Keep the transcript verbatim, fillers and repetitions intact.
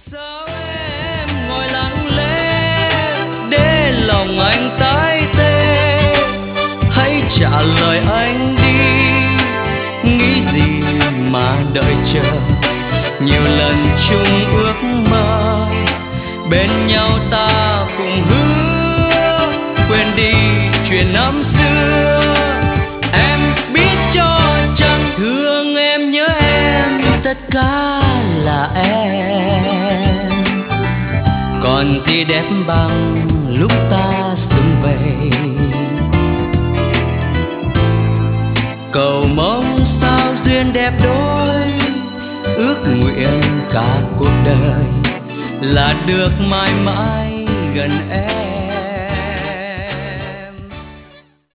Sao em ngồi lặng lẽ để lòng anh tái tê? Hãy trả lời anh đi, nghĩ gì mà đợi chờ? Nhiều lần chung ước mơ, bên nhau ta cùng hứa quên đi chuyện năm xưa. Em biết cho chẳng thương em nhớ em, tất cả là em. Còn gì đẹp bằng lúc ta sum vầy, cầu mong sao duyên đẹp đôi, ước nguyện cả cuộc đời là được mãi mãi gần em.